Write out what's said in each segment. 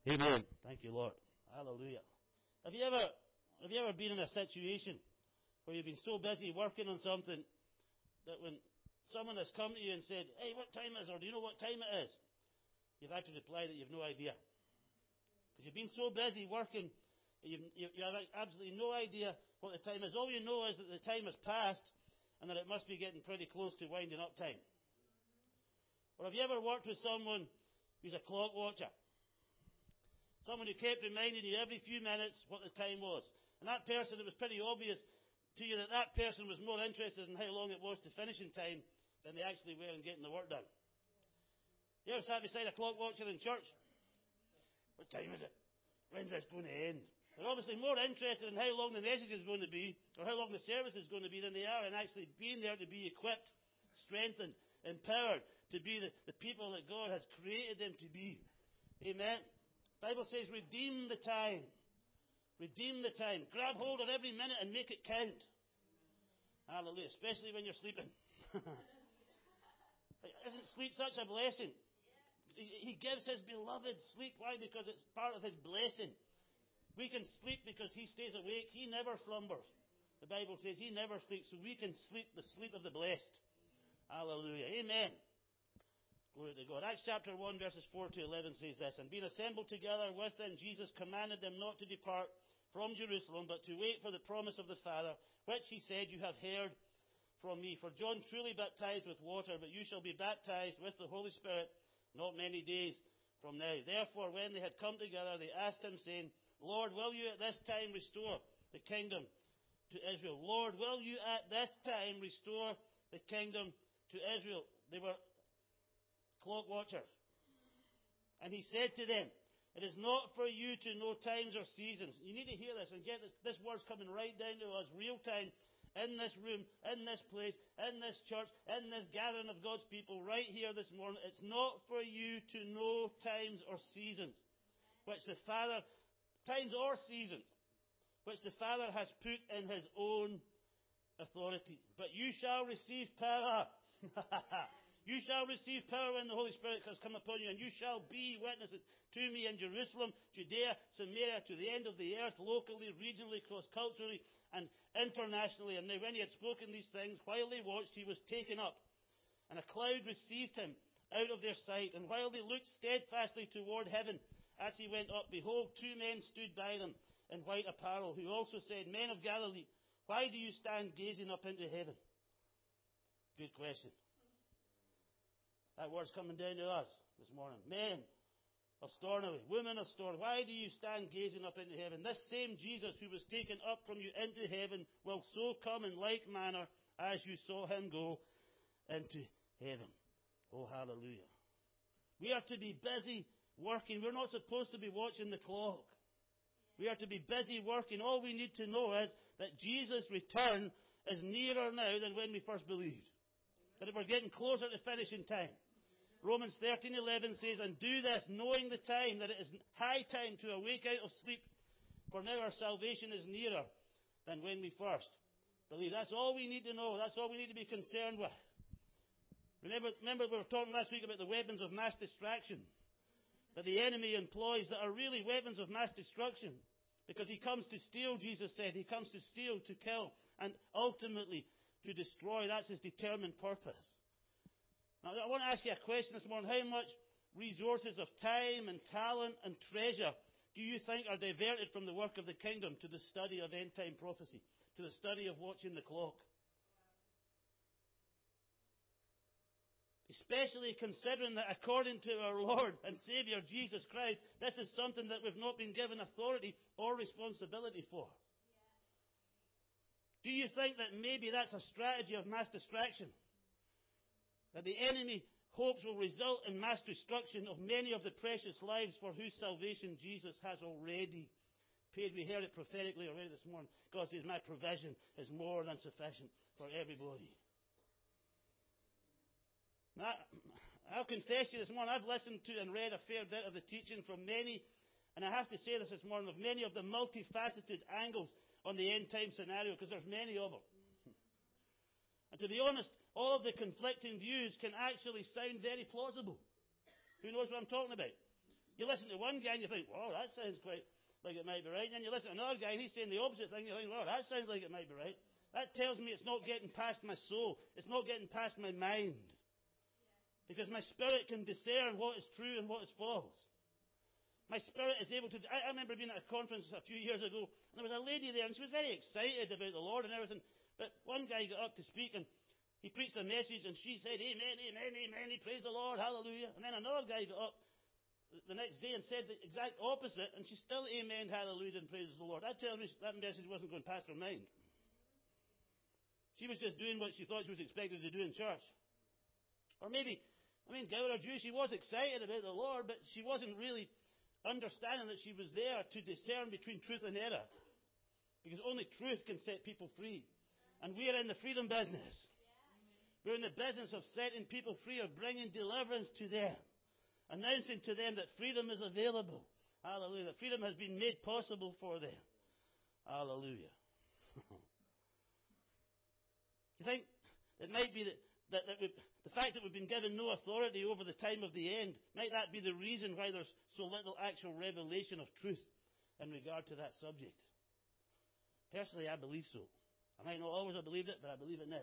Amen. Thank you, Lord. Hallelujah. Have you ever been in a situation where you've been so busy working on something that when someone has come to you and said, "Hey, what time is it?" Or "Do you know what time it is?" You've had to reply that you've no idea. Because you've been so busy working, you have absolutely no idea what the time is. All you know is that the time has passed and that it must be getting pretty close to winding up time. Or have you ever worked with someone who's a clock watcher? Someone who kept reminding you every few minutes what the time was. And that person, it was pretty obvious to you that that person was more interested in how long it was to finishing time than they actually were in getting the work done. You ever sat beside a clock watcher in church? What time is it? When's this going to end? They're obviously more interested in how long the message is going to be or how long the service is going to be than they are in actually being there to be equipped, strengthened, empowered to be the people that God has created them to be. Amen. The Bible says, redeem the time. Redeem the time. Grab hold of every minute and make it count. Hallelujah. Especially when you're sleeping. Isn't sleep such a blessing? He gives His beloved sleep. Why? Because it's part of His blessing. We can sleep because He stays awake. He never slumbers. The Bible says He never sleeps, so we can sleep the sleep of the blessed. Hallelujah. Amen. Glory to God. Acts chapter 1 verses 4 to 11 says this, "And being assembled together with them, Jesus commanded them not to depart from Jerusalem, but to wait for the promise of the Father, which He said, You have heard from me. For John truly baptized with water, but you shall be baptized with the Holy Spirit not many days from now. Therefore, when they had come together, they asked Him, saying, Lord, will you at this time restore the kingdom to Israel? Lord, will you at this time restore the kingdom to Israel?" They were clock watchers. "And He said to them, It is not for you to know times or seasons." You need to hear this and get this. This word's coming right down to us, real time, in this room, in this place, in this church, in this gathering of God's people, right here this morning. It's not for you to know times or seasons, which the Father, times or seasons, which the Father has put in His own authority. But you shall receive power. You shall receive power when the Holy Spirit has come upon you, and you shall be witnesses to me in Jerusalem, Judea, Samaria, to the end of the earth, locally, regionally, cross-culturally, and internationally. And now when He had spoken these things, while they watched, He was taken up, and a cloud received Him out of their sight. And while they looked steadfastly toward heaven as He went up, behold, two men stood by them in white apparel, who also said, Men of Galilee, why do you stand gazing up into heaven? Good question. That word's coming down to us this morning. Men of Stornoway, women of Stornoway, why do you stand gazing up into heaven? This same Jesus who was taken up from you into heaven will so come in like manner as you saw Him go into heaven. Oh, hallelujah. We are to be busy working. We're not supposed to be watching the clock. We are to be busy working. All we need to know is that Jesus' return is nearer now than when we first believed. That we're getting closer to finishing time. Romans 13:11 says, "And do this, knowing the time, that it is high time to awake out of sleep. For now our salvation is nearer than when we first believed." That's all we need to know. That's all we need to be concerned with. Remember we were talking last week about the weapons of mass distraction that the enemy employs that are really weapons of mass destruction. Because he comes to steal, Jesus said. He comes to steal, to kill, and ultimately to destroy. That's his determined purpose. Now, I want to ask you a question this morning. How much resources of time and talent and treasure do you think are diverted from the work of the kingdom to the study of end-time prophecy, to the study of watching the clock? Especially considering that according to our Lord and Saviour Jesus Christ, this is something that we've not been given authority or responsibility for. Do you think that maybe that's a strategy of mass distraction? That the enemy hopes will result in mass destruction of many of the precious lives for whose salvation Jesus has already paid. We heard it prophetically already this morning. God says, my provision is more than sufficient for everybody. Now, I'll confess to you this morning, I've listened to and read a fair bit of the teaching from many, and I have to say this morning, of many of the multifaceted angles on the end time scenario, because there's many of them. And to be honest, all of the conflicting views can actually sound very plausible. Who knows what I'm talking about? You listen to one guy and you think, "Wow, that sounds quite like it might be right." And then you listen to another guy and he's saying the opposite thing. You think, "Wow, that sounds like it might be right." That tells me it's not getting past my soul. It's not getting past my mind. Because my spirit can discern what is true and what is false. My spirit is able to... I remember being at a conference a few years ago, and there was a lady there, and she was very excited about the Lord and everything. But one guy got up to speak, and he preached a message, and she said, "Amen, amen, amen, praise the Lord, hallelujah." And then another guy got up the next day and said the exact opposite, and she still amen, hallelujah, and praise the Lord. That tells me that message wasn't going past her mind. She was just doing what she thought she was expected to do in church. Or maybe, Gower or Jew, she was excited about the Lord, but she wasn't really understanding that she was there to discern between truth and error. Because only truth can set people free. And we are in the freedom business. We're in the business of setting people free, of bringing deliverance to them. Announcing to them that freedom is available. Hallelujah. That freedom has been made possible for them. Hallelujah. Do you think it might be that the fact that we've been given no authority over the time of the end, might that be the reason why there's so little actual revelation of truth in regard to that subject? Personally, I believe so. I might not always have believed it, but I believe it now.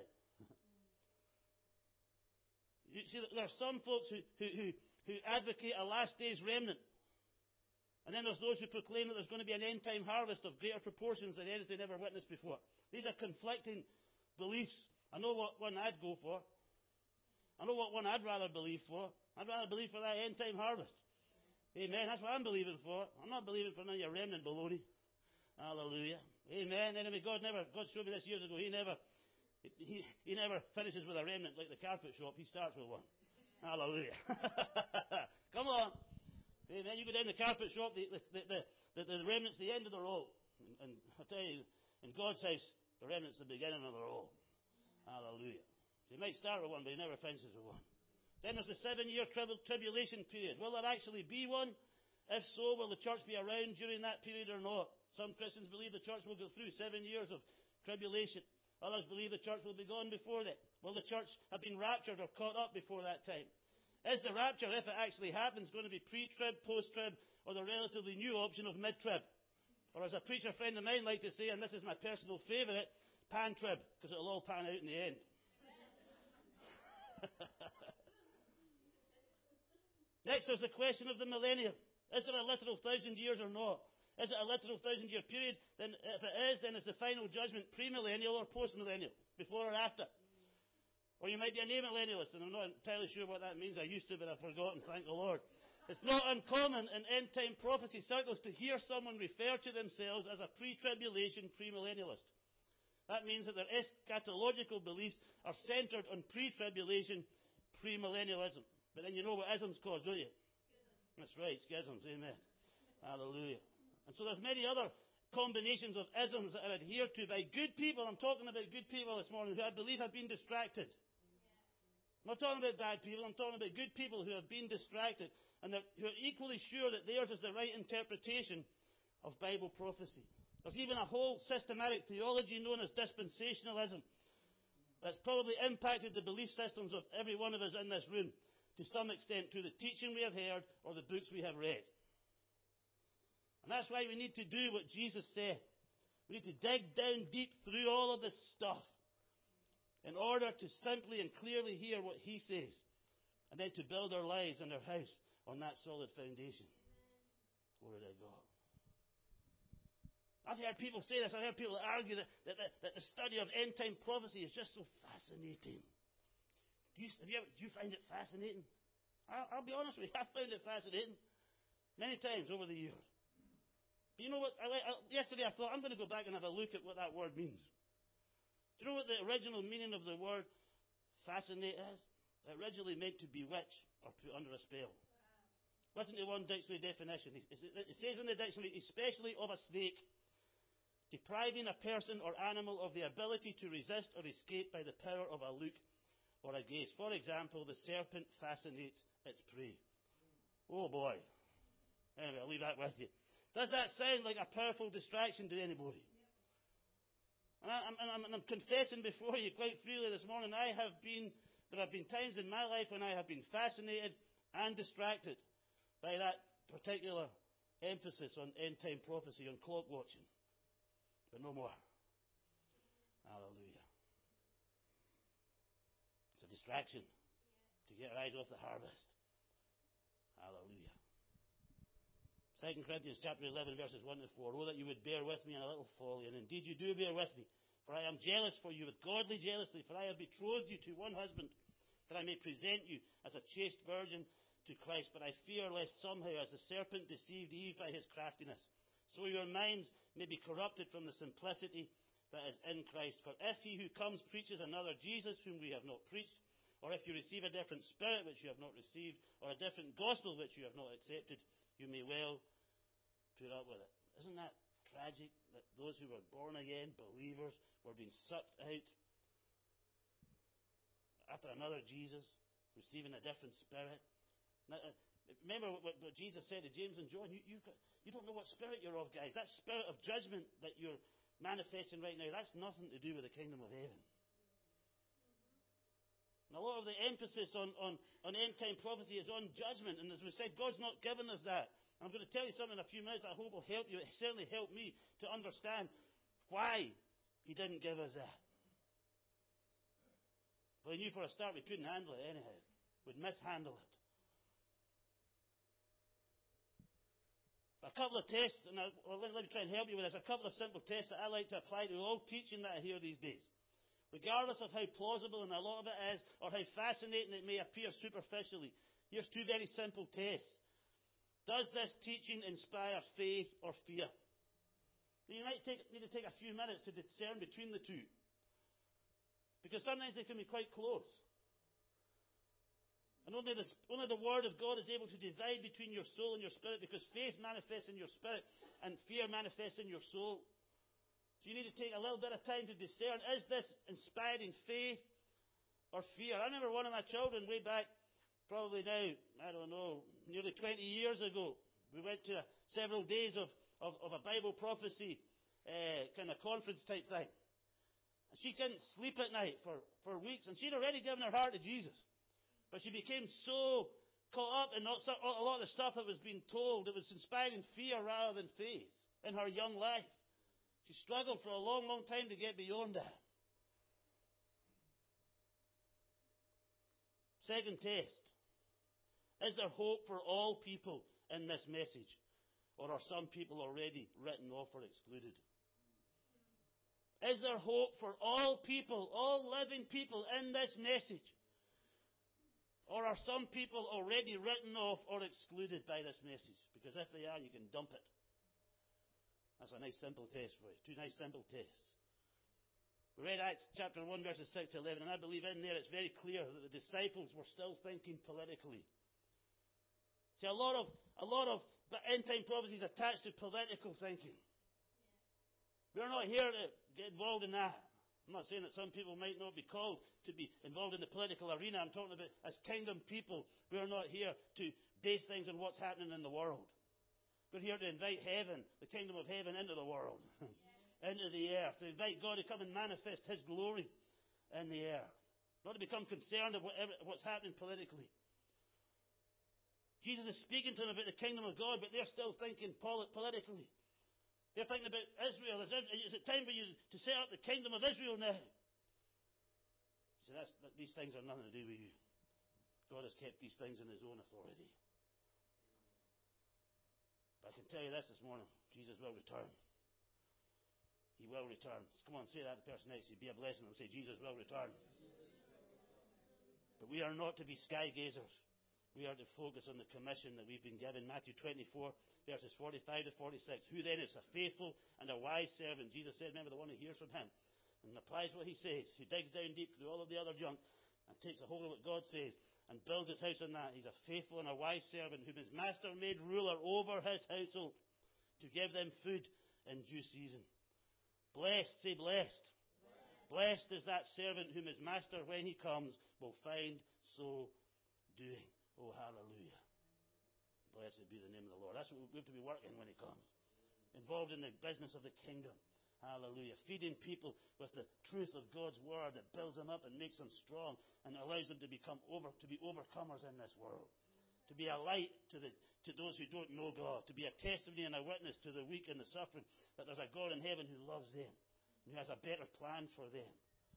You see, there are some folks who advocate a last days remnant. And then there's those who proclaim that there's going to be an end time harvest of greater proportions than anything ever witnessed before. These are conflicting beliefs. I know what one I'd go for. I know what one I'd rather believe for. I'd rather believe for that end time harvest. Amen. That's what I'm believing for. I'm not believing for none of your remnant baloney. Hallelujah. Amen. Anyway, God showed me this years ago. He never finishes with a remnant like the carpet shop. He starts with one. Hallelujah. Come on. Amen. You go down the carpet shop, the remnant's the end of the row. And I tell you, in God's house, the remnant's the beginning of the row. Hallelujah. So he might start with one, but he never finishes with one. Then there's the 7-year tribulation period. Will there actually be one? If so, will the church be around during that period or not? Some Christians believe the church will go through 7 years of tribulation. Others believe the church will be gone before that. Will the church have been raptured or caught up before that time? Is the rapture, if it actually happens, going to be pre-trib, post-trib, or the relatively new option of mid-trib? Or as a preacher friend of mine liked to say, and this is my personal favourite, pan-trib, because it'll all pan out in the end. Next, there's the question of the millennium. Is there a literal 1,000 years or not? Is it a literal 1,000-year period? Then, if it is, then is the final judgment pre-millennial or post-millennial? Before or after? Or you might be a amillennialist, and I'm not entirely sure what that means. I used to, but I've forgotten, thank the Lord. It's not uncommon in end-time prophecy circles to hear someone refer to themselves as a pre-tribulation premillennialist. That means that their eschatological beliefs are centred on pre-tribulation premillennialism. But then you know what isms cause, don't you? That's right, schisms, amen. Hallelujah. And so there's many other combinations of isms that are adhered to by good people. I'm talking about good people this morning who I believe have been distracted. I'm not talking about bad people. I'm talking about good people who have been distracted and who are equally sure that theirs is the right interpretation of Bible prophecy. There's even a whole systematic theology known as dispensationalism that's probably impacted the belief systems of every one of us in this room to some extent through the teaching we have heard or the books we have read. And that's why we need to do what Jesus said. We need to dig down deep through all of this stuff in order to simply and clearly hear what he says, and then to build our lives and our house on that solid foundation. Glory to God. I've heard people say this. I've heard people argue that the study of end-time prophecy is just so fascinating. Do you find it fascinating? I'll be honest with you. I found it fascinating many times over the years. But you know what? Yesterday I thought, I'm going to go back and have a look at what that word means. Do you know what the original meaning of the word fascinate is? It originally meant to bewitch or put under a spell. Listen to one dictionary definition. It says in the dictionary, especially of a snake, depriving a person or animal of the ability to resist or escape by the power of a look or a gaze. For example, the serpent fascinates its prey. Oh boy. Anyway, I'll leave that with you. Does that sound like a powerful distraction to anybody? And I'm confessing before you quite freely this morning, there have been times in my life when I have been fascinated and distracted by that particular emphasis on end-time prophecy, on clock watching. But no more. Hallelujah. It's a distraction to get our eyes off the harvest. Hallelujah. 2 Corinthians chapter 11, verses 1 to 4. Oh, that you would bear with me in a little folly, and indeed you do bear with me. For I am jealous for you with godly jealousy, for I have betrothed you to one husband, that I may present you as a chaste virgin to Christ. But I fear lest somehow, as the serpent deceived Eve by his craftiness, so your minds may be corrupted from the simplicity that is in Christ. For if he who comes preaches another Jesus whom we have not preached, or if you receive a different spirit which you have not received, or a different gospel which you have not accepted, you may well put up with it. Isn't that tragic that those who were born again, believers, were being sucked out after another Jesus, receiving a different spirit? Now, remember what Jesus said to James and John. You don't know what spirit you're of, guys. That spirit of judgment that you're manifesting right now, that's nothing to do with the kingdom of heaven. And a lot of the emphasis on end-time prophecy is on judgment. And as we said, God's not given us that. I'm going to tell you something in a few minutes that I hope will help you. It certainly helped me to understand why He didn't give us that. Well, He knew for a start we couldn't handle it anyhow. We'd mishandle it. A couple of tests, and let me try and help you with this. A couple of simple tests that I like to apply to all teaching that I hear these days. Regardless of how plausible and a lot of it is, or how fascinating it may appear superficially, here's two very simple tests. Does this teaching inspire faith or fear? Now, you might need to take a few minutes to discern between the two. Because sometimes they can be quite close. And only the Word of God is able to divide between your soul and your spirit, because faith manifests in your spirit and fear manifests in your soul. So you need to take a little bit of time to discern, is this inspiring faith or fear? I remember one of my children way back, probably now, I don't know, nearly 20 years ago. We went to several days of a Bible prophecy kind of conference type thing. And she couldn't sleep at night for weeks, and she'd already given her heart to Jesus. But she became so caught up in a lot of the stuff that was being told. It was inspiring fear rather than faith in her young life. She struggled for a long, long time to get beyond that. Second test. Is there hope for all people in this message? Or are some people already written off or excluded? Is there hope for all people, all living people in this message? Or are some people already written off or excluded by this message? Because if they are, you can dump it. That's a nice simple test for you. Two nice simple tests. We read Acts chapter 1 verses 6 to 11, and I believe in there it's very clear that the disciples were still thinking politically. See, a lot of end-time prophecies attached to political thinking. We're not here to get involved in that. I'm not saying that some people might not be called to be involved in the political arena. I'm talking about as kingdom people. We're not here to base things on what's happening in the world. We're here to invite heaven, the kingdom of heaven, into the world, into the earth, to invite God to come and manifest His glory in the earth. Not to become concerned about what's happening politically. Jesus is speaking to them about the kingdom of God, but they're still thinking politically. They're thinking about Israel. Is it time for you to set up the kingdom of Israel now? So these things have nothing to do with you. God has kept these things in His own authority. But I can tell you this morning, Jesus will return. He will return. Come on, say that to the person next to you. Be a blessing and say, Jesus will return. But we are not to be sky gazers. We are to focus on the commission that we've been given. Matthew 24, verses 45 to 46. Who then is a faithful and a wise servant? Jesus said, remember, the one who hears from Him and applies what He says, who digs down deep through all of the other junk and takes a hold of what God says and builds his house on that. He's a faithful and a wise servant whom his master made ruler over his household to give them food in due season. Blessed, say blessed. Blessed is that servant whom his master, when he comes, will find so doing. Oh, hallelujah. Blessed be the name of the Lord. That's what we have to be working when He comes. Involved in the business of the kingdom. Hallelujah. Feeding people with the truth of God's Word that builds them up and makes them strong and allows them to be overcomers in this world. to be a light to those who don't know God, to be a testimony and a witness to the weak and the suffering, that there's a God in heaven who loves them, and who has a better plan for them.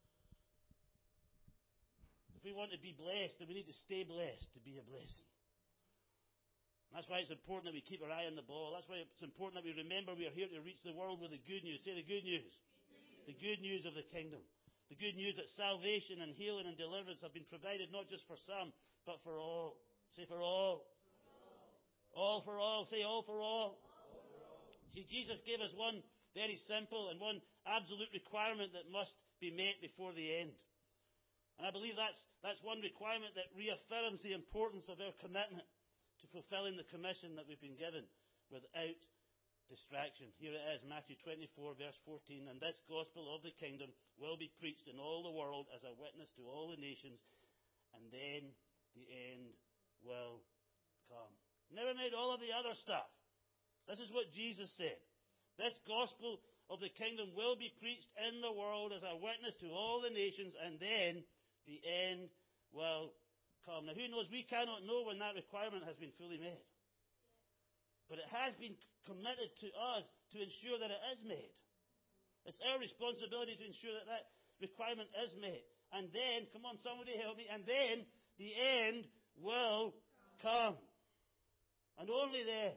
If we want to be blessed, then we need to stay blessed to be a blessing. That's why it's important that we keep our eye on the ball. That's why it's important that we remember we are here to reach the world with the good news. Say the good news. The good news of the kingdom. The good news that salvation and healing and deliverance have been provided not just for some, but for all. Say for all. All for all. Say all for all. See, Jesus gave us one very simple and one absolute requirement that must be met before the end. And I believe that's one requirement that reaffirms the importance of our commitment to fulfilling the commission that we've been given without distraction. Here it is, Matthew 24, verse 14. And this gospel of the kingdom will be preached in all the world as a witness to all the nations, and then the end will come. Never mind all of the other stuff. This is what Jesus said. This gospel of the kingdom will be preached in the world as a witness to all the nations, and then the end will come. Now, who knows? We cannot know when that requirement has been fully made. But it has been committed to us to ensure that it is made. It's our responsibility to ensure that that requirement is made. And then, come on, somebody help me, and then the end will come. And only then.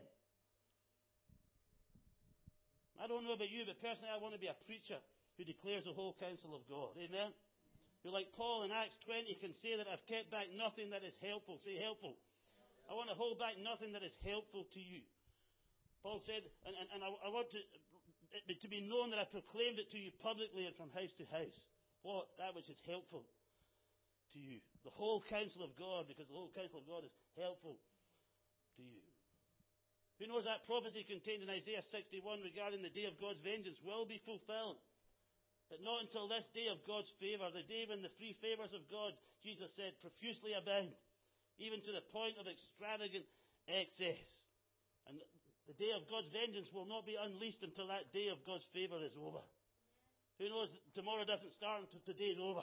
I don't know about you, but personally I want to be a preacher who declares the whole counsel of God. Amen? Who, like Paul in Acts 20, can say that I've kept back nothing that is helpful. Say helpful. I want to hold back nothing that is helpful to you. Paul said, and I want to be known that I proclaimed it to you publicly and from house to house. What? That which is helpful to you. The whole counsel of God, because the whole counsel of God is helpful to you. Who knows that prophecy contained in Isaiah 61 regarding the day of God's vengeance will be fulfilled. But not until this day of God's favour, the day when the three favours of God, Jesus said, profusely abound, even to the point of extravagant excess. And the day of God's vengeance will not be unleashed until that day of God's favour is over. Who knows that tomorrow doesn't start until today is over?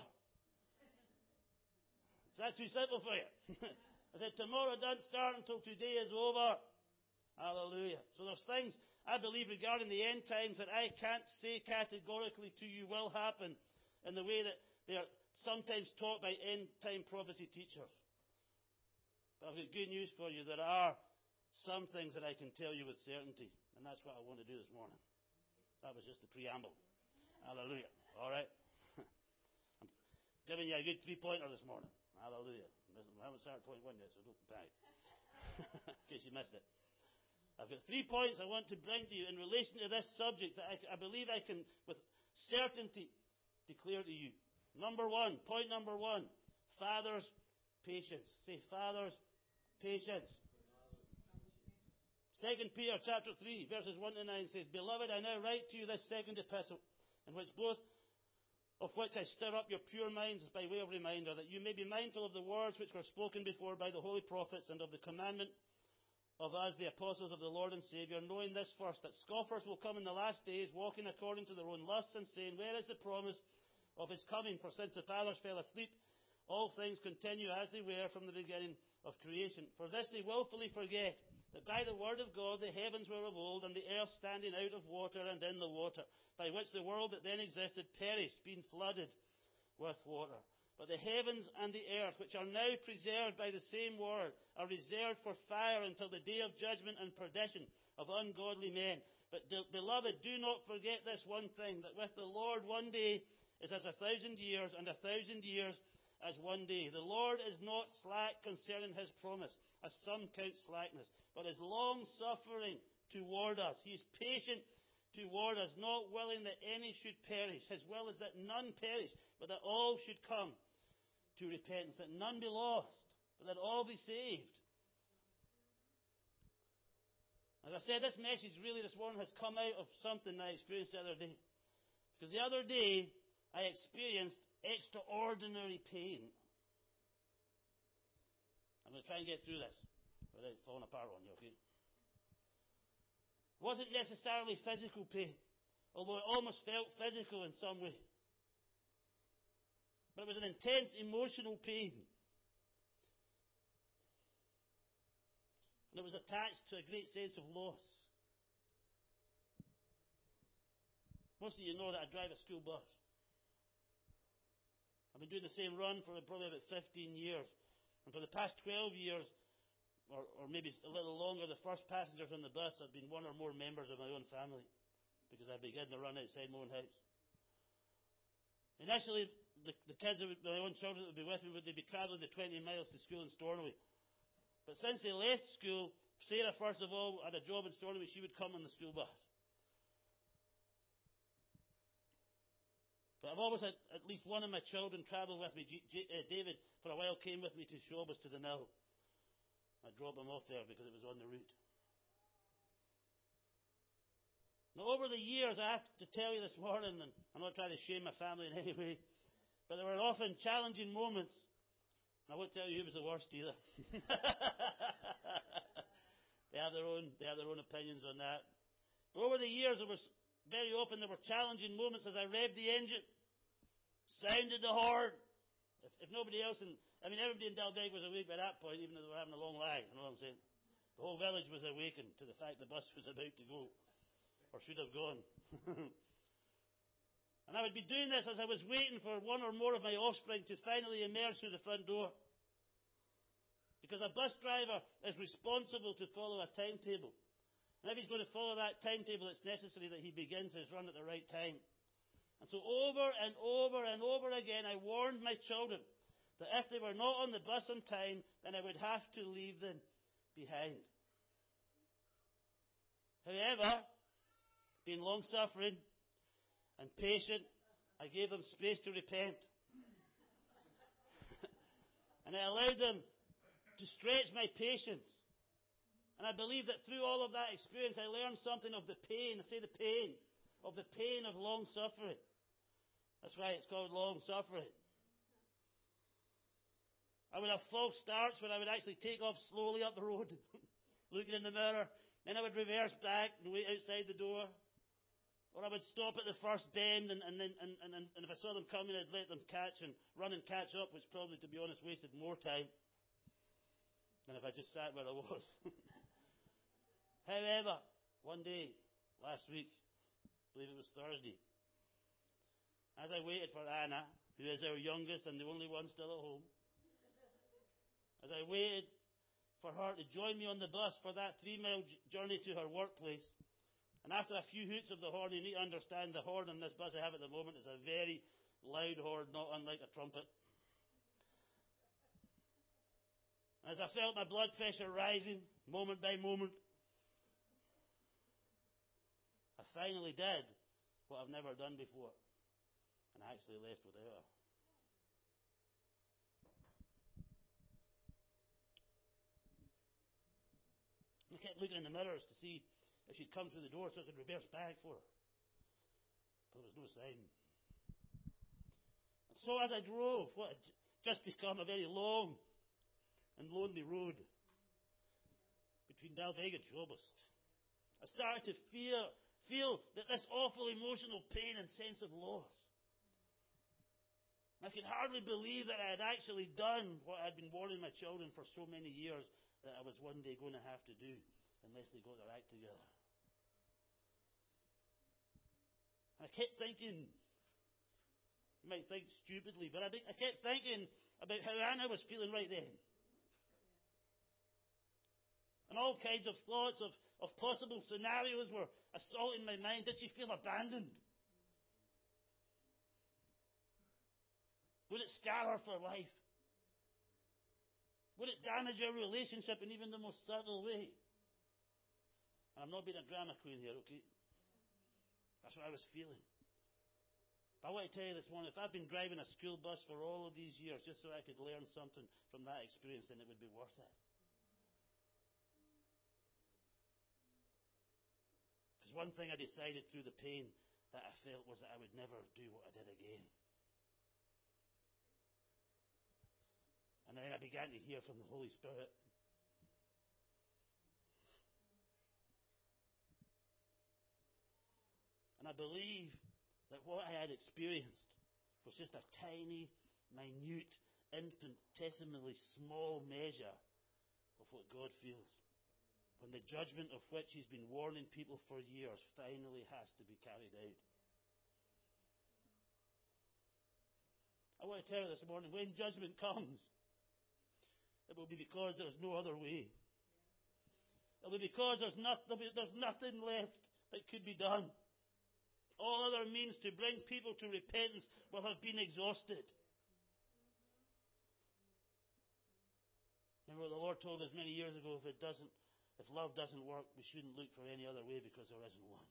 Is that too simple for you? I said tomorrow doesn't start until today is over. Hallelujah. So there's things I believe regarding the end times that I can't say categorically to you will happen in the way that they are sometimes taught by end time prophecy teachers. But I've got good news for you. There are some things that I can tell you with certainty. And that's what I want to do this morning. That was just the preamble. Hallelujah. All right. I'm giving you a good 3-pointer this morning. Hallelujah. I haven't started point 1 yet, so don't panic. In case you missed it. I've got 3 points I want to bring to you in relation to this subject that I believe I can, with certainty, declare to you. Point number one, Father's patience. Say, Father's patience. 2 Peter chapter 3, verses 1 to 9 says, Beloved, I now write to you this second epistle, in which both of which I stir up your pure minds by way of reminder, that you may be mindful of the words which were spoken before by the holy prophets, and of the commandment of us, the apostles of the Lord and Saviour, knowing this first, that scoffers will come in the last days, walking according to their own lusts, and saying, Where is the promise of his coming? For since the fathers fell asleep, all things continue as they were from the beginning of creation. For this they willfully forget, that by the word of God the heavens were of old, and the earth standing out of water and in the water, by which the world that then existed perished, being flooded with water. But the heavens and the earth, which are now preserved by the same word, are reserved for fire until the day of judgment and perdition of ungodly men. But, beloved, do not forget this one thing, that with the Lord 1 day is as 1,000 years, and 1,000 years as 1 day. The Lord is not slack concerning his promise, as some count slackness, but is long-suffering toward us. He is patient toward us, not willing that any should perish. His will is that none perish, but that all should come to repentance, that none be lost, but that all be saved. As I said, this message really this morning has come out of something I experienced the other day. Because the other day, I experienced extraordinary pain. I'm going to try and get through this without falling apart on you, okay? It wasn't necessarily physical pain, although it almost felt physical in some way. But it was an intense emotional pain. that was attached to a great sense of loss. Most of you know that I drive a school bus. I've been doing the same run for probably about 15 years. And for the past 12 years, or maybe a little longer, the first passengers on the bus have been one or more members of my own family, because I began the run outside my own house. Initially, the kids, my own children that would be with me, they'd be travelling the 20 miles to school in Stornoway. But since they left school, Sarah, first of all, had a job in Stornoway. She would come on the school bus. But I've always had at least one of my children travel with me. David, for a while, came with me to Shawbus to the mill. I'd drop him off there because it was on the route. Now, over the years, I have to tell you this morning, and I'm not trying to shame my family in any way, but there were often challenging moments. And I won't tell you who was the worst either. They have their own opinions on that. But over the years, very often there were challenging moments as I revved the engine, sounded the horn. If nobody else, everybody in Dalbeg was awake by that point, even though they were having a long lie. You know what I'm saying? The whole village was awakened to the fact the bus was about to go, or should have gone. And I would be doing this as I was waiting for one or more of my offspring to finally emerge through the front door. Because a bus driver is responsible to follow a timetable. And if he's going to follow that timetable, it's necessary that he begins his run at the right time. And so over and over and over again, I warned my children that if they were not on the bus on time, then I would have to leave them behind. However, being long-suffering and patient, I gave them space to repent. And I allowed them to stretch my patience. And I believe that through all of that experience, I learned something of the pain, of the pain of long-suffering. That's why it's called long-suffering. I would have false starts where I would actually take off slowly up the road, looking in the mirror. Then I would reverse back and wait outside the door. Or I would stop at the first bend, and if I saw them coming, I'd let them run and catch up, which probably, to be honest, wasted more time than if I just sat where I was. However, one day, last week, I believe it was Thursday, as I waited for Anna, who is our youngest and the only one still at home, as I waited for her to join me on the bus for that 3-mile journey to her workplace, and after a few hoots of the horn, you need to understand the horn on this bus I have at the moment is a very loud horn, not unlike a trumpet. As I felt my blood pressure rising, moment by moment, I finally did what I've never done before. And I actually left without her. I kept looking in the mirrors to see if she'd come through the door so I could reverse back for her. But there was no sign. And so as I drove what had just become a very long and lonely road between Dalbeg and Shawbus, I started to feel that this awful emotional pain and sense of loss. I could hardly believe that I had actually done what I had been warning my children for so many years that I was one day going to have to do unless they got their act together. And I kept thinking, you might think stupidly, but I kept thinking about how Anna was feeling right then. And all kinds of thoughts of possible scenarios were assaulting my mind. Did she feel abandoned? Would it scar her for life? Would it damage our relationship in even the most subtle way? And I'm not being a drama queen here, okay? That's what I was feeling. But I want to tell you this morning, if I've been driving a school bus for all of these years just so I could learn something from that experience, then it would be worth it. Because one thing I decided through the pain that I felt was that I would never do what I did again. And then I began to hear from the Holy Spirit. And I believe that what I had experienced was just a tiny, minute, infinitesimally small measure of what God feels when the judgment of which he's been warning people for years finally has to be carried out. I want to tell you this morning, when judgment comes, it will be because there's no other way. It will be because there's nothing left that could be done. All other means to bring people to repentance will have been exhausted. Remember what the Lord told us many years ago, if love doesn't work, we shouldn't look for any other way because there isn't one.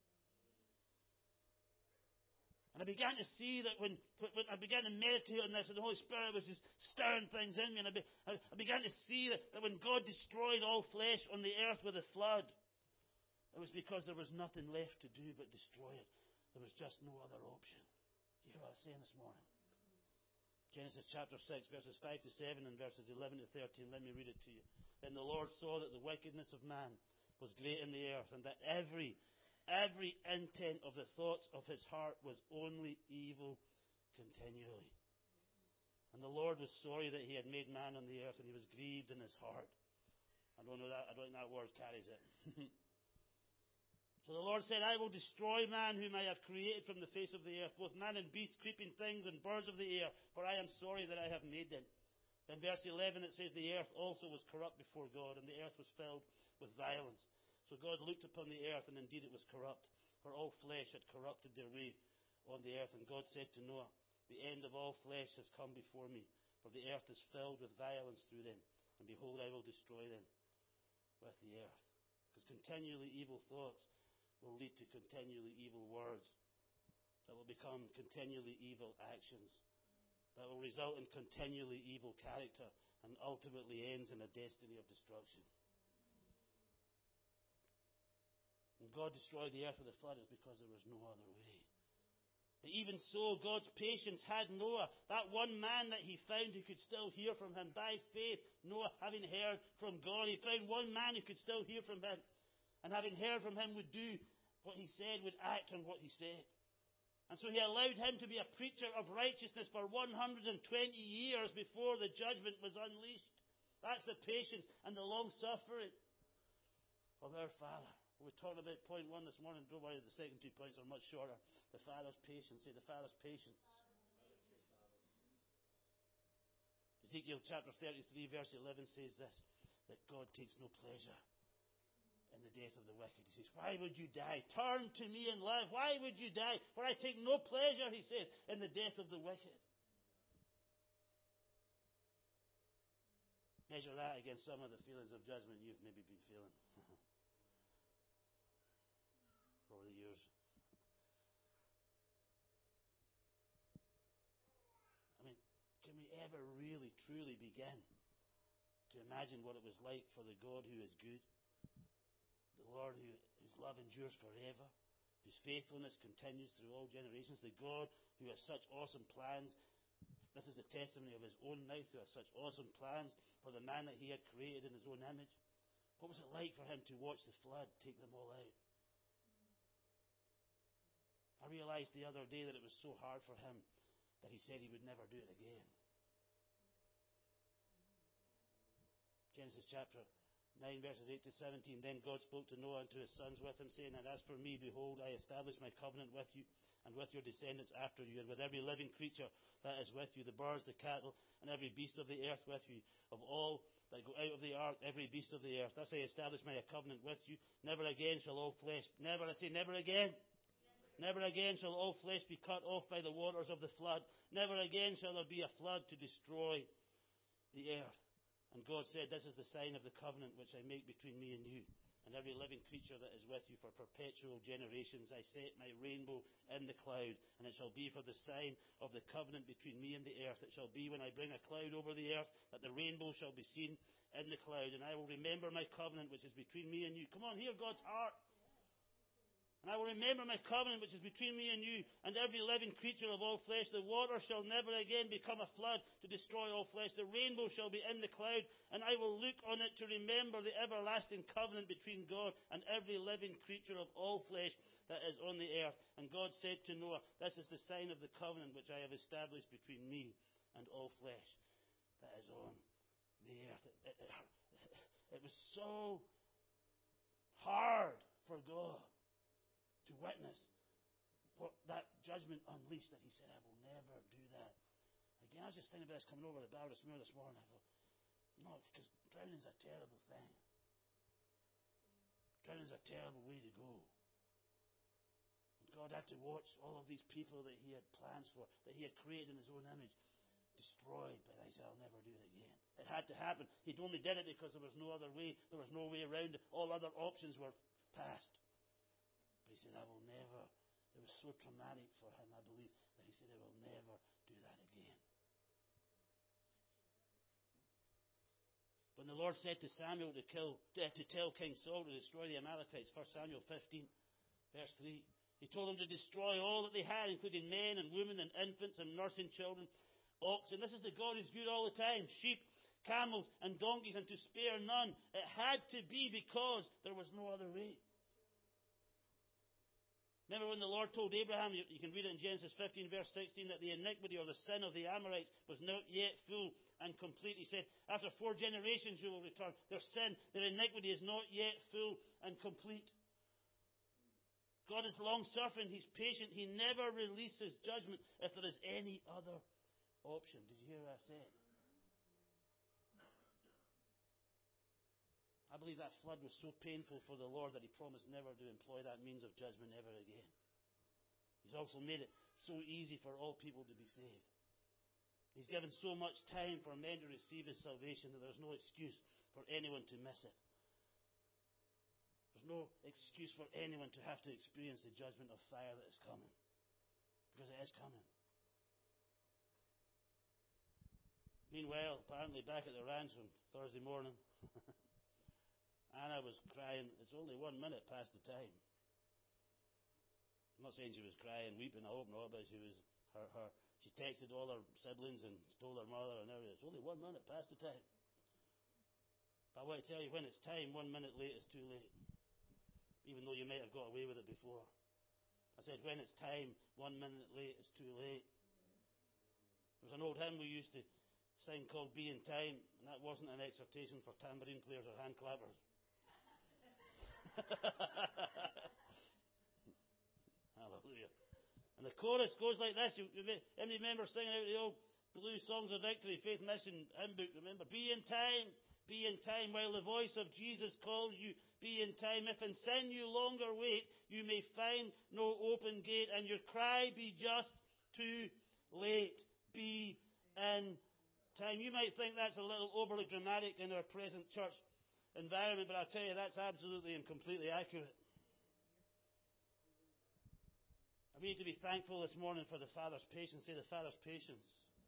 And I began to see that when I began to meditate on this, and the Holy Spirit was just stirring things in me, and I began to see that when God destroyed all flesh on the earth with a flood, it was because there was nothing left to do but destroy it. There was just no other option. Do you hear what I was saying this morning? Genesis chapter 6, verses 5 to 7 and verses 11 to 13. Let me read it to you. Then the Lord saw that the wickedness of man was great in the earth, and that every intent of the thoughts of his heart was only evil continually. And the Lord was sorry that he had made man on the earth, and he was grieved in his heart. I don't think that word carries it. So the Lord said, I will destroy man whom I have created from the face of the earth, both man and beast, creeping things and birds of the air, for I am sorry that I have made them. Then verse 11 it says, the earth also was corrupt before God, and the earth was filled with violence. So God looked upon the earth, and indeed it was corrupt, for all flesh had corrupted their way on the earth. And God said to Noah, the end of all flesh has come before me, for the earth is filled with violence through them, and behold, I will destroy them with the earth. Because continually evil thoughts will lead to continually evil words that will become continually evil actions, that will result in continually evil character, and ultimately ends in a destiny of destruction. When God destroyed the earth with a flood, it's because there was no other way. But even so, God's patience had Noah, that one man that he found who could still hear from him. By faith, Noah, having heard from God, he found one man who could still hear from him. And having heard from him, would do what he said, would act on what he said. And so he allowed him to be a preacher of righteousness for 120 years before the judgment was unleashed. That's the patience and the long-suffering of our Father. We talked about point 1 this morning. Don't worry, the second 2 points are much shorter. The Father's patience. Say, the Father's patience. Ezekiel chapter 33, verse 11 says this, that God takes no pleasure in the death of the wicked. He says, why would you die? Turn to me and live. Why would you die? For I take no pleasure, he says, in the death of the wicked. Measure that against some of the feelings of judgment you've maybe been feeling over the years. I mean, can we ever really, truly begin to imagine what it was like for the God who is good, the Lord whose love endures forever, whose faithfulness continues through all generations, the God who has such awesome plans? This is the testimony of his own mouth, who has such awesome plans for the man that he had created in his own image. What was it like for him to watch the flood take them all out? I realized the other day that it was so hard for him that he said he would never do it again. Genesis chapter 9, verses 8 to 17. Then God spoke to Noah and to his sons with him, saying, and as for me, behold, I establish my covenant with you and with your descendants after you, and with every living creature that is with you, the birds, the cattle, and every beast of the earth with you, of all that go out of the ark, every beast of the earth. Thus I establish my covenant with you. Never again shall all flesh, never again shall all flesh be cut off by the waters of the flood. Never again shall there be a flood to destroy the earth. And God said, this is the sign of the covenant which I make between me and you, and every living creature that is with you for perpetual generations. I set my rainbow in the cloud, and it shall be for the sign of the covenant between me and the earth. It shall be when I bring a cloud over the earth, that the rainbow shall be seen in the cloud. And I will remember my covenant which is between me and you. Come on, hear God's heart. And I will remember my covenant which is between me and you, and every living creature of all flesh. The water shall never again become a flood to destroy all flesh. The rainbow shall be in the cloud, and I will look on it to remember the everlasting covenant between God and every living creature of all flesh that is on the earth. And God said to Noah, this is the sign of the covenant which I have established between me and all flesh that is on the earth. It was so hard for God to witness what that judgment unleashed, that he said, I will never do that. Again, I was just thinking about this coming over to Ballymore this morning. I thought, no, because drowning's a terrible thing. Drowning's a terrible way to go. And God had to watch all of these people that he had plans for, that he had created in his own image, destroyed. But I said, I'll never do it again. It had to happen. He'd only did it because there was no other way. There was no way around it. All other options were passed. But he said, I will never. It was so traumatic for him, I believe, that he said, I will never do that again. When the Lord said to Samuel to tell King Saul to destroy the Amalekites, 1 Samuel 15, verse 3, he told them to destroy all that they had, including men and women and infants and nursing children, oxen. This is the God who's good all the time. Sheep, camels and donkeys, and to spare none. It had to be because there was no other way. Remember when the Lord told Abraham, you can read it in Genesis 15 verse 16, that the iniquity or the sin of the Amorites was not yet full and complete. He said, after 4 generations you will return. Their sin, their iniquity is not yet full and complete. God is long-suffering. He's patient. He never releases judgment if there is any other option. Did you hear what I said? I believe that flood was so painful for the Lord that he promised never to employ that means of judgment ever again. He's also made it so easy for all people to be saved. He's given so much time for men to receive his salvation that there's no excuse for anyone to miss it. There's no excuse for anyone to have to experience the judgment of fire that is coming. Because it is coming. Meanwhile, apparently back at the ranch on Thursday morning, Anna was crying. It's only 1 minute past the time. I'm not saying she was crying, weeping, I hope not, but she was, she texted all her siblings and told her mother and everything. It's only 1 minute past the time. But I want to tell you, when it's time, 1 minute late is too late. Even though you might have got away with it before. I said, when it's time, 1 minute late is too late. There was an old hymn we used to sing called Be in Time, and that wasn't an exhortation for tambourine players or hand clappers. Hallelujah. And the chorus goes like this. Any remember singing out the old Blue Songs of Victory, Faith Mission hymn book? Remember, be in time while the voice of Jesus calls you. Be in time. If in sin you longer wait, you may find no open gate, and your cry be just too late. Be in time. You might think that's a little overly dramatic in our present church environment, but I'll tell you that's absolutely and completely accurate. And we need to be thankful this morning for the Father's patience. Say the Father's patience.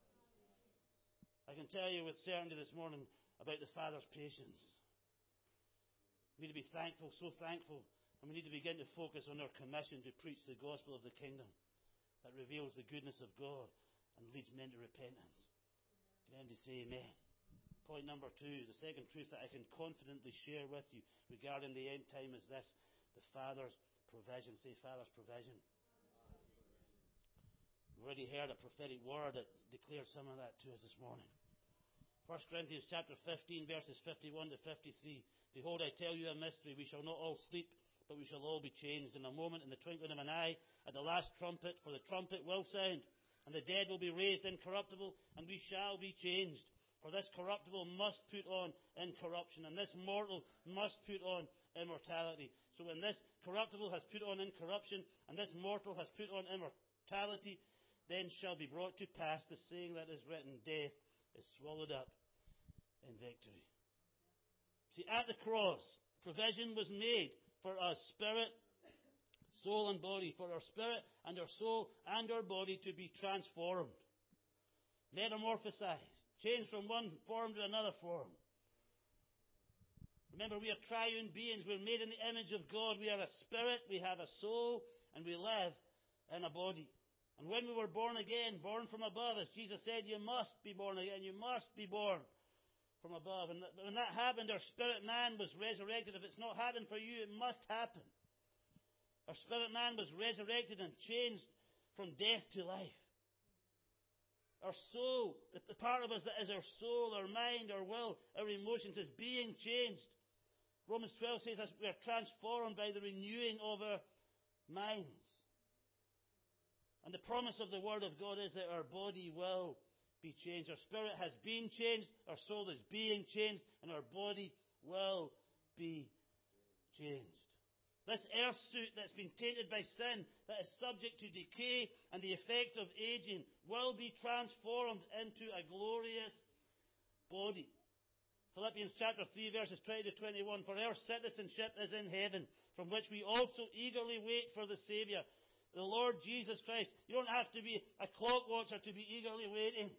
I can tell you with certainty this morning about the Father's patience. We need to be thankful, so thankful, and we need to begin to focus on our commission to preach the gospel of the kingdom that reveals the goodness of God and leads men to repentance. Can you say amen? Point number 2, the second truth that I can confidently share with you regarding the end time is this: the Father's provision. Say Father's provision. We've already heard a prophetic word that declared some of that to us this morning. 1 Corinthians chapter 15, verses 51 to 53. Behold, I tell you a mystery. We shall not all sleep, but we shall all be changed in a moment, in the twinkling of an eye, at the last trumpet. For the trumpet will sound, and the dead will be raised incorruptible, and we shall be changed. For this corruptible must put on incorruption, and this mortal must put on immortality. So when this corruptible has put on incorruption, and this mortal has put on immortality, then shall be brought to pass the saying that is written, death is swallowed up in victory. See, at the cross, provision was made for our spirit, soul and body, for our spirit and our soul and our body to be transformed, metamorphosized, changed from one form to another form. Remember, we are triune beings. We're made in the image of God. We are a spirit, we have a soul, and we live in a body. And when we were born again, born from above, as Jesus said, you must be born again. You must be born from above. And when that happened, our spirit man was resurrected. If it's not happened for you, it must happen. Our spirit man was resurrected and changed from death to life. Our soul, the part of us that is our soul, our mind, our will, our emotions, is being changed. Romans 12 says we are transformed by the renewing of our minds. And the promise of the Word of God is that our body will be changed. Our spirit has been changed, our soul is being changed, and our body will be changed. This earth suit that's been tainted by sin, that is subject to decay and the effects of aging, will be transformed into a glorious body. Philippians chapter 3 verses 20 to 21. For our citizenship is in heaven, from which we also eagerly wait for the Saviour, the Lord Jesus Christ. You don't have to be a clock watcher to be eagerly waiting.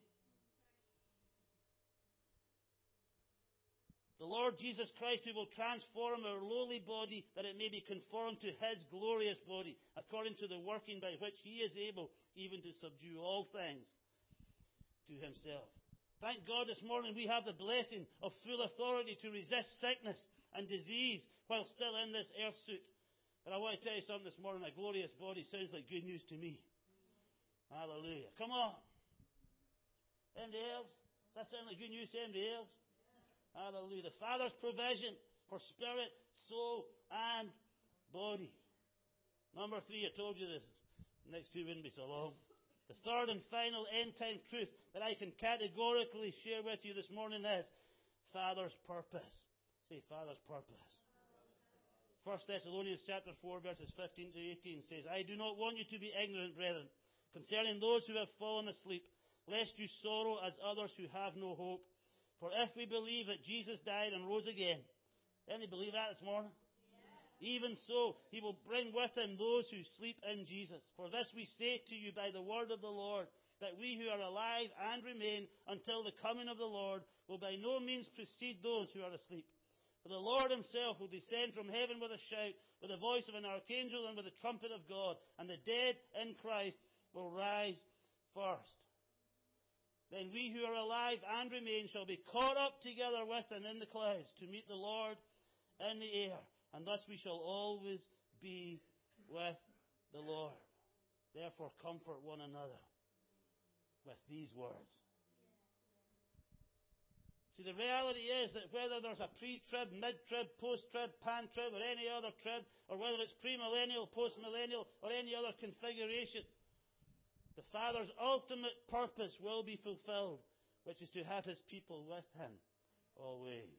The Lord Jesus Christ, who will transform our lowly body that it may be conformed to His glorious body, according to the working by which He is able even to subdue all things to Himself. Thank God this morning we have the blessing of full authority to resist sickness and disease while still in this earth suit. But I want to tell you something this morning. A glorious body sounds like good news to me. Hallelujah. Come on. Anybody else? Does that sound like good news to anybody else? Hallelujah. The Father's provision for spirit, soul, and body. Number 3, I told you this. The next 2 wouldn't be so long. The third and final end-time truth that I can categorically share with you this morning is Father's purpose. Say, Father's purpose. 1 Thessalonians chapter 4 verses 15 to 18 says, I do not want you to be ignorant, brethren, concerning those who have fallen asleep, lest you sorrow as others who have no hope. For if we believe that Jesus died and rose again, any believe that this morning? Even so, He will bring with Him those who sleep in Jesus. For this we say to you by the word of the Lord, that we who are alive and remain until the coming of the Lord will by no means precede those who are asleep. For the Lord Himself will descend from heaven with a shout, with the voice of an archangel and with the trumpet of God, and the dead in Christ will rise first. Then we who are alive and remain shall be caught up together with Him in the clouds to meet the Lord in the air. And thus we shall always be with the Lord. Therefore comfort one another with these words. See, the reality is that whether there's a pre-trib, mid-trib, post-trib, pan-trib, or any other trib, or whether it's pre-millennial, post-millennial, or any other configuration, the Father's ultimate purpose will be fulfilled, which is to have His people with Him always.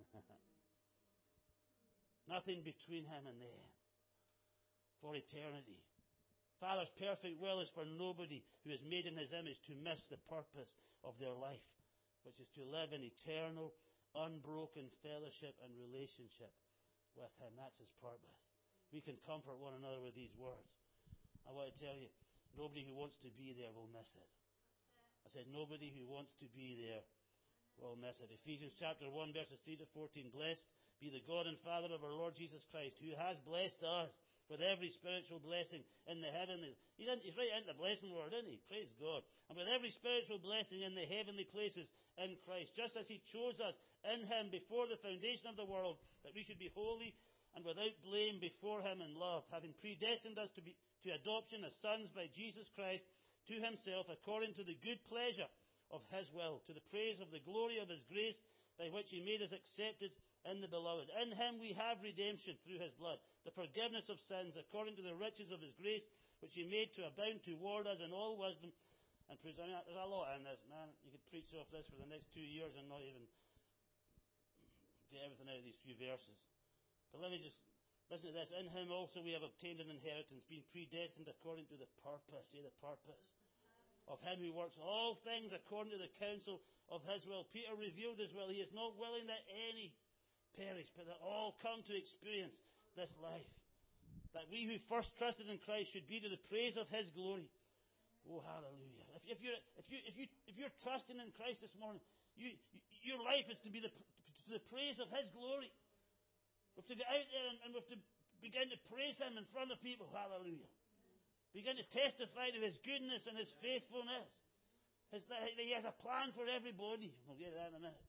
Nothing between Him and them for eternity. Father's perfect will is for nobody who is made in His image to miss the purpose of their life, which is to live in eternal, unbroken fellowship and relationship with Him. That's His purpose. We can comfort one another with these words. I want to tell you, nobody who wants to be there will miss it. I said, nobody who wants to be there will miss it. Ephesians chapter 1, verses 3 to 14. Blessed be the God and Father of our Lord Jesus Christ, who has blessed us with every spiritual blessing in the heavenly. He's right into the blessing word, isn't He? Praise God. And with every spiritual blessing in the heavenly places in Christ, just as He chose us in Him before the foundation of the world, that we should be holy and without blame before Him in love, having predestined us to adoption as sons by Jesus Christ to Himself, according to the good pleasure of His will, to the praise of the glory of His grace, by which He made us accepted in the Beloved. In Him we have redemption through His blood, the forgiveness of sins, according to the riches of His grace, which He made to abound toward us in all wisdom. And there's a lot in this, man. You could preach off this for the next 2 years and not even get everything out of these few verses. But let me just listen to this. In Him also we have obtained an inheritance, being predestined according to the purpose. Say the purpose. Of Him who works all things according to the counsel of His will. Peter revealed His will. He is not willing that any perish, but that all come to experience this life. That we who first trusted in Christ should be to the praise of His glory. Oh, hallelujah. If you're trusting in Christ this morning, your life is to be to the praise of His glory. We have to get out there and we have to begin to praise Him in front of people. Hallelujah. Begin to testify to His goodness and His faithfulness. He has a plan for everybody. We'll get to that in a minute.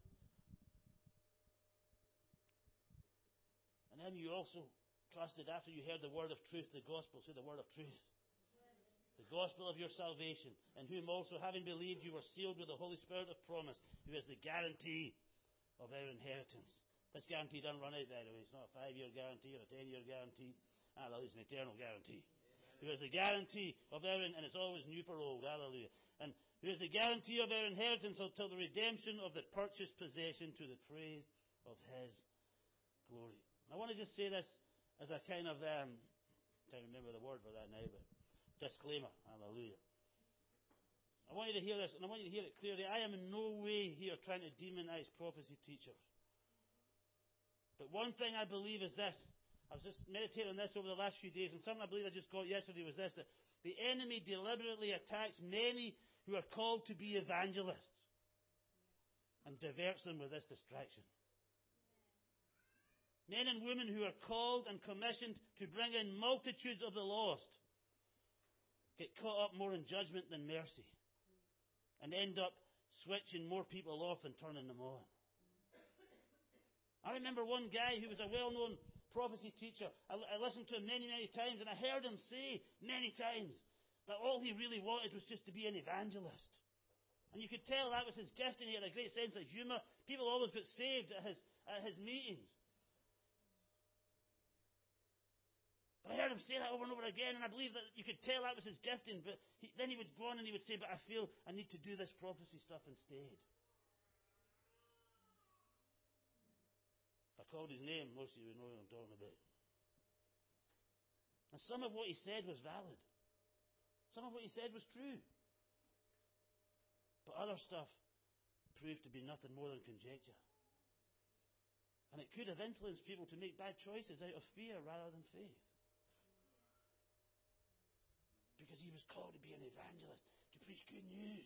And then you also trusted after you heard the word of truth, the gospel. Say the word of truth. The gospel of your salvation, in whom also, having believed, you were sealed with the Holy Spirit of promise, who is the guarantee of our inheritance This guarantee doesn't run out, by the way. It's not a 5-year guarantee or a 10-year guarantee. Hallelujah. It's an eternal guarantee. Who has the guarantee of our, and it's always new for old. Hallelujah. And who has the guarantee of our inheritance until the redemption of the purchased possession to the praise of His glory. I want to just say this as a kind of, I can't remember the word for that now, but disclaimer. Hallelujah. I want you to hear this, and I want you to hear it clearly. I am in no way here trying to demonize prophecy teachers. But one thing I believe is this. I was just meditating on this over the last few days, and something I believe I just got yesterday was this, that the enemy deliberately attacks many who are called to be evangelists and diverts them with this distraction. Men and women who are called and commissioned to bring in multitudes of the lost get caught up more in judgment than mercy and end up switching more people off than turning them on. I remember one guy who was a well-known prophecy teacher. I listened to him many, many times, and I heard him say many times that all he really wanted was just to be an evangelist. And you could tell that was his gift, and he had a great sense of humour. People always got saved at his meetings. But I heard him say that over and over again, and I believe that you could tell that was his gifting. But then he would go on and he would say, but I feel I need to do this prophecy stuff instead. If I called his name, most of you would know what I'm talking about. And some of what he said was valid. Some of what he said was true. But other stuff proved to be nothing more than conjecture. And it could have influenced people to make bad choices out of fear rather than faith. Because he was called to be an evangelist, to preach good news.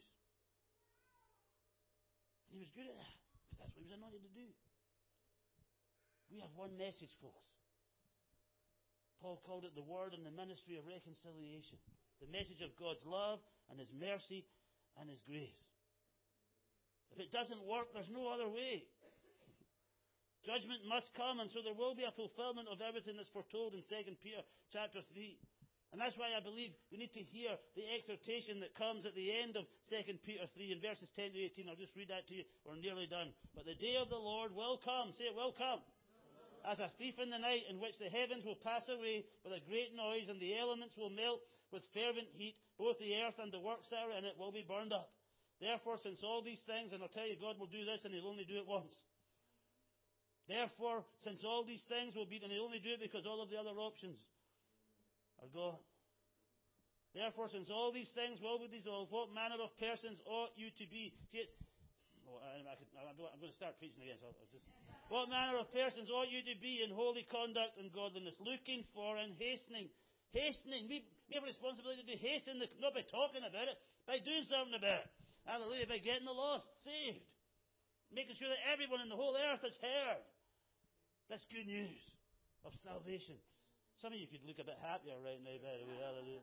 And he was good at that, because that's what he was anointed to do. We have one message, folks. Paul called it the word and the ministry of reconciliation. The message of God's love and His mercy and His grace. If it doesn't work, there's no other way. Judgment must come, and so there will be a fulfillment of everything that's foretold in 2 Peter chapter 3. And that's why I believe we need to hear the exhortation that comes at the end of 2 Peter 3 in verses 10 to 18. I'll just read that to you. We're nearly done. But the day of the Lord will come. Say it, will come. As a thief in the night, in which the heavens will pass away with a great noise, and the elements will melt with fervent heat. Both the earth and the works that are in it will be burned up. Therefore, since all these things, and I'll tell you, God will do this, and He'll only do it once. Therefore, since all these things will be, and He'll only do it because all of the other options are gone. Therefore, since all these things will be dissolved, what manner of persons ought you to be? See, I'm going to start preaching again. What manner of persons ought you to be in holy conduct and godliness, looking for and hastening. Hastening. We have a responsibility to hasten, not by talking about it, by doing something about it. Hallelujah. By getting the lost saved. Making sure that everyone in the whole earth has heard this good news of salvation. Some of you could look a bit happier right now, by the way. Hallelujah.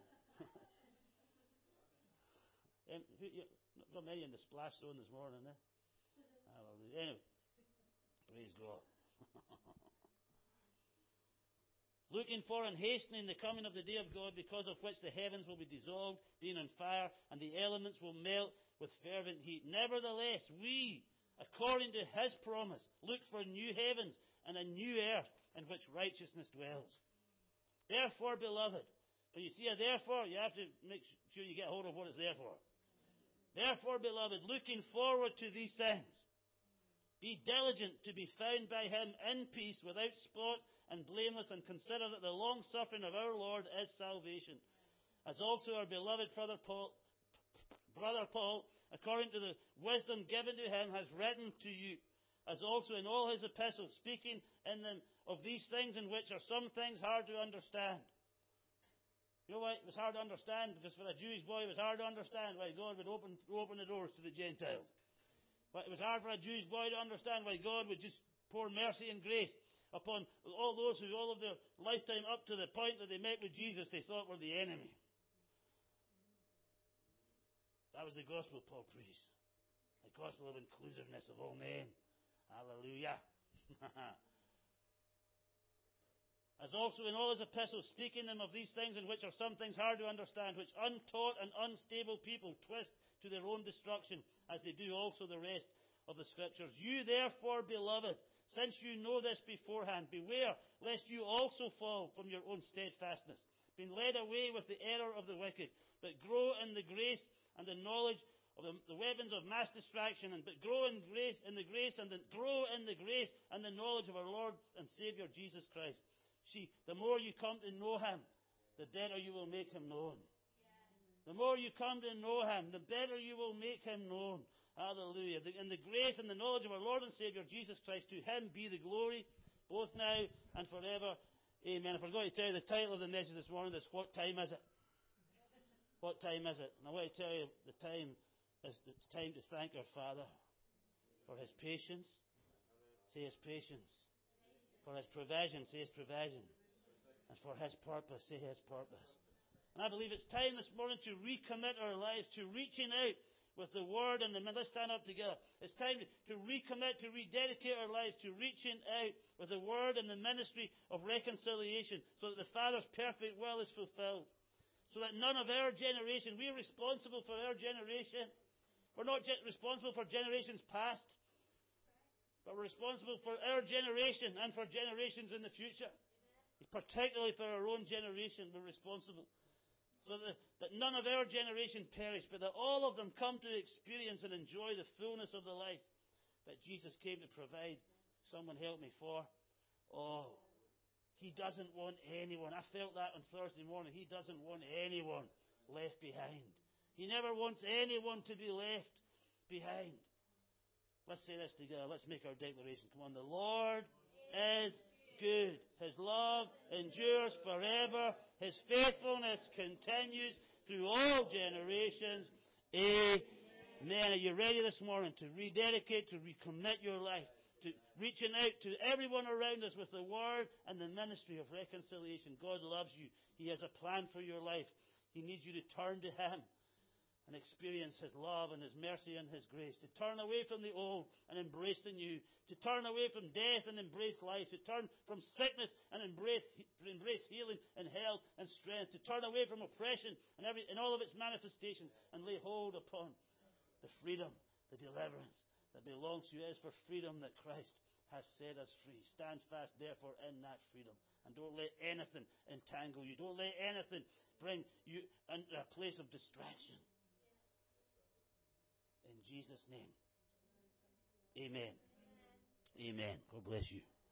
Not many in the splash zone this morning, eh? Hallelujah. Anyway, praise God. Looking for and hastening the coming of the day of God, because of which the heavens will be dissolved, being on fire, and the elements will melt with fervent heat. Nevertheless, we, according to His promise, look for new heavens and a new earth in which righteousness dwells. Therefore, beloved, when you see a therefore, you have to make sure you get hold of what it's there for. Therefore, beloved, looking forward to these things, be diligent to be found by Him in peace, without spot and blameless, and consider that the long suffering of our Lord is salvation. As also our beloved brother Paul, according to the wisdom given to him, has written to you, as also in all his epistles, speaking in them of these things, in which are some things hard to understand. You know why it was hard to understand? Because for a Jewish boy it was hard to understand why God would open the doors to the Gentiles. It was hard for a Jewish boy to understand why God would just pour mercy and grace upon all those who all of their lifetime up to the point that they met with Jesus they thought were the enemy. That was the gospel Paul preached. The gospel of inclusiveness of all men. Hallelujah. As also in all his epistles, speaking them of these things, in which are some things hard to understand, which untaught and unstable people twist to their own destruction, as they do also the rest of the Scriptures. You therefore, beloved, Since you know this beforehand, beware lest you also fall from your own steadfastness, being led away with the error of the wicked, but grow in the grace and the knowledge of the weapons of mass distraction, but grow in the grace and the knowledge of our Lord and Saviour Jesus Christ. See, the more you come to know Him, the better you will make Him known. The more you come to know Him, the better you will make Him known. Hallelujah. In the grace and the knowledge of our Lord and Saviour Jesus Christ, to Him be the glory, both now and forever. Amen. I forgot to tell you the title of the message this morning is What Time Is It? What time is it? And I want to tell you the time is it's time to thank our Father for His patience. Say His patience. For His provision. Say His provision. And for His purpose. Say His purpose. And I believe it's time this morning to recommit our lives to reaching out with the Word and the... Let's stand up together. It's time to recommit, to rededicate our lives to reaching out with the Word and the ministry of reconciliation so that the Father's perfect will is fulfilled. So that none of our generation... We're responsible for our generation. We're not responsible for generations past, but we're responsible for our generation and for generations in the future. Particularly for our own generation, we're responsible. So that none of our generation perish, but that all of them come to experience and enjoy the fullness of the life that Jesus came to provide. Someone help me for. Oh, He doesn't want anyone. I felt that on Thursday morning. He doesn't want anyone left behind. He never wants anyone to be left behind. Let's say this together. Let's make our declaration. Come on. The Lord is good. His love endures forever. His faithfulness continues through all generations. Amen. Are you ready this morning to rededicate, to recommit your life, to reaching out to everyone around us with the Word and the ministry of reconciliation? God loves you. He has a plan for your life. He needs you to turn to Him and experience His love and His mercy and His grace. To turn away from the old and embrace the new. To turn away from death and embrace life. To turn from sickness and embrace healing and health and strength. To turn away from oppression and all of its manifestations and lay hold upon the freedom, the deliverance that belongs to you. It is for freedom that Christ has set us free. Stand fast, therefore, in that freedom. And don't let anything entangle you. Don't let anything bring you into a place of distraction. In Jesus' name. Amen. Amen. God bless you.